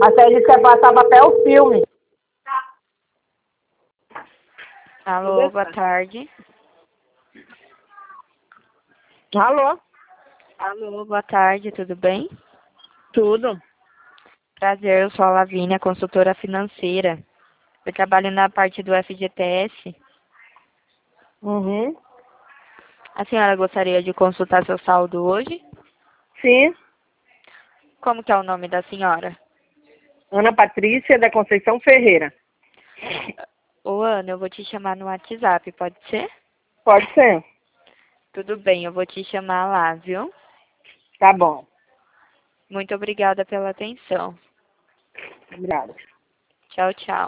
A Sérgio quer passar papel filme. Alô, boa tarde. Alô? Alô, boa tarde, tudo bem? Tudo. Prazer, eu sou a Lavínia, consultora financeira. Eu trabalho na parte do FGTS. Uhum. A senhora gostaria de consultar seu saldo hoje? Sim. Como que é o nome da senhora? Ana Patrícia da Conceição Ferreira. Ô, Ana, eu vou te chamar no WhatsApp, pode ser? Pode ser. Tudo bem, eu vou te chamar lá, viu? Tá bom. Muito obrigada pela atenção. Obrigada. Tchau, tchau.